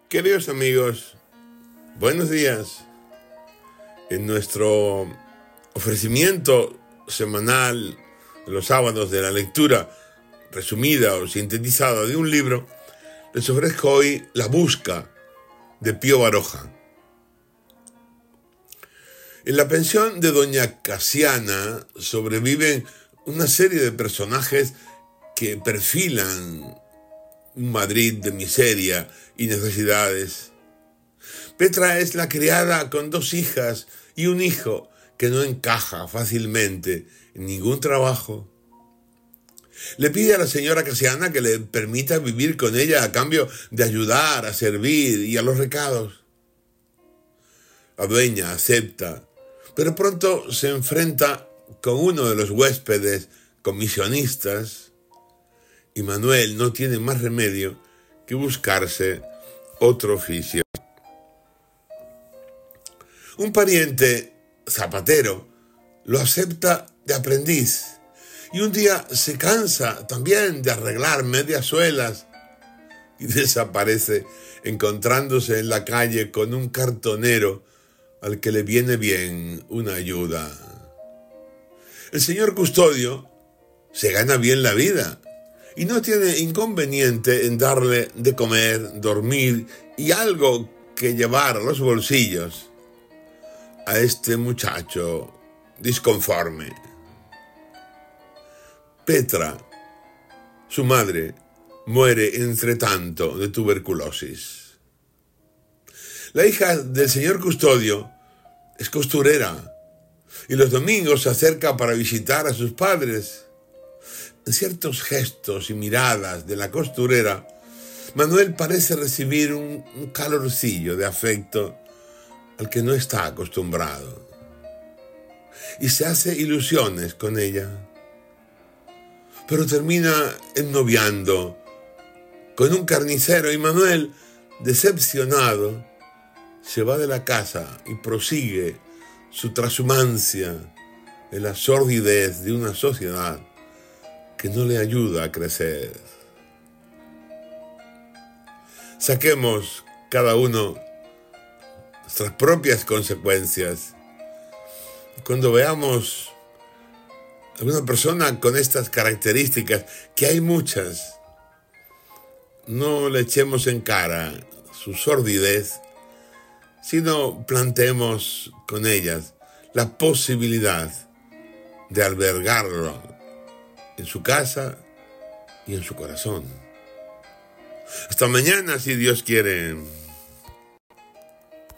Queridos amigos, buenos días. En nuestro ofrecimiento semanal de los sábados de la lectura resumida o sintetizada de un libro, les ofrezco hoy La Busca de Pío Baroja. En la pensión de doña Casiana sobreviven una serie de personajes que perfilan un Madrid de miseria y necesidades. Petra es la criada con 2 hijas y un hijo que no encaja fácilmente en ningún trabajo. Le pide a la señora Casiana que le permita vivir con ella a cambio de ayudar, a servir y a los recados. La dueña acepta, pero pronto se enfrenta con uno de los huéspedes comisionistas y Manuel no tiene más remedio que buscarse otro oficio. Un pariente zapatero lo acepta de aprendiz y un día se cansa también de arreglar medias suelas y desaparece, encontrándose en la calle con un cartonero al que le viene bien una ayuda. El señor custodio se gana bien la vida y no tiene inconveniente en darle de comer, dormir y algo que llevar a los bolsillos a este muchacho disconforme. Petra, su madre, muere entre tanto de tuberculosis. La hija del señor custodio es costurera y los domingos se acerca para visitar a sus padres. En ciertos gestos y miradas de la costurera, Manuel parece recibir un calorcillo de afecto al que no está acostumbrado. Y se hace ilusiones con ella. Pero termina ennoviando con un carnicero y Manuel, decepcionado, se va de la casa y prosigue su trashumancia en la sordidez de una sociedad que no le ayuda a crecer. Saquemos cada uno nuestras propias consecuencias. Cuando veamos a una persona con estas características, que hay muchas, no le echemos en cara su sordidez, sino planteemos con ellas la posibilidad de albergarlo en su casa y en su corazón. Hasta mañana, si Dios quiere.